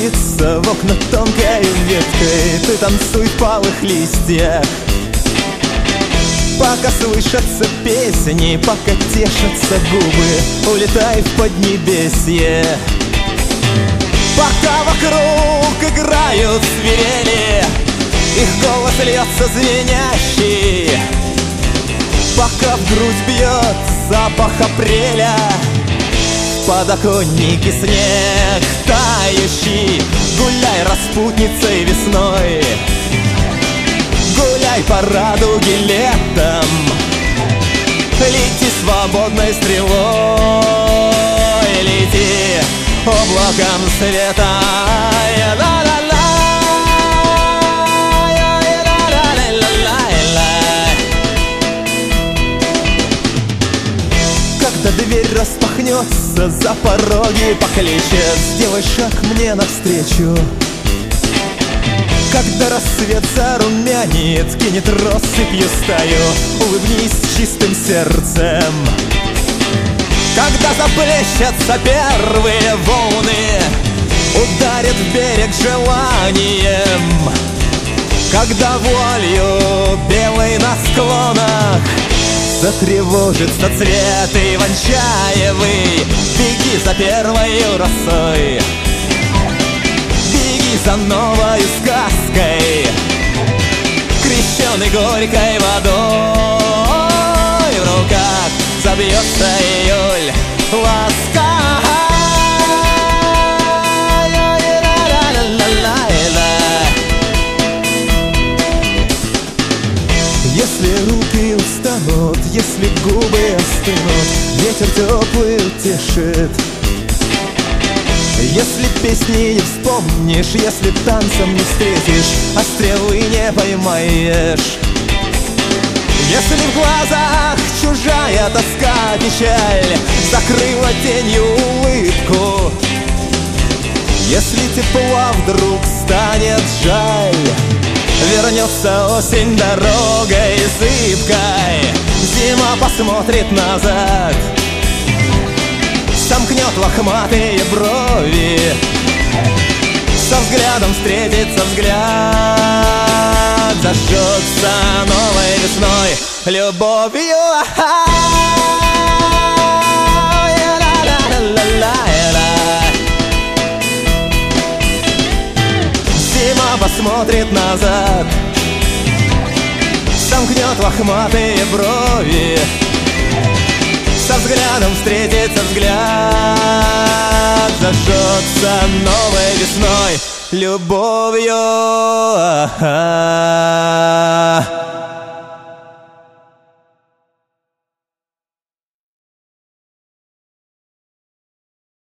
стучится в окна тонкой веткой. Ты танцуй в палых листьях, пока слышатся песни, пока тешатся губы, улетай в поднебесье. Пока вокруг играют свирели, их голос льется звенящий, пока в грудь бьет запах апреля, в подоконнике снег тающий. Гуляй, распутницей, весной, гуляй по радуге летом, лети свободной стрелой, лети облаком света. Когда дверь распахнется, за пороги покличет: сделай шаг мне навстречу. Когда рассвет зарумянит, кинет россыпью стаю, улыбнись чистым сердцем. Когда заплещутся первые волны, ударит в берег желанием. Когда вуалью белой на склонах затревожится цвет иван-чаевый, беги за первою росой, беги за новою сказкой, крещеный горькой водой. В руках забьется июль ласка. Если руки устанут, если губы остынут, ветер теплый утешит. Если песни не вспомнишь, если танцем не встретишь, а стрелы не поймаешь. Если в глазах чужая тоска, печаль закрыла тенью улыбку, если тепла вдруг станет жаль, вернется осень дорогой зыбкой, зима посмотрит назад, сомкнет лохматые брови, со взглядом встретится взгляд, зажжется новой весной любовью. Зима посмотрит назад, сомкнет лохматые брови, со взглядом встретится взгляд, зажжется новой весной любовью.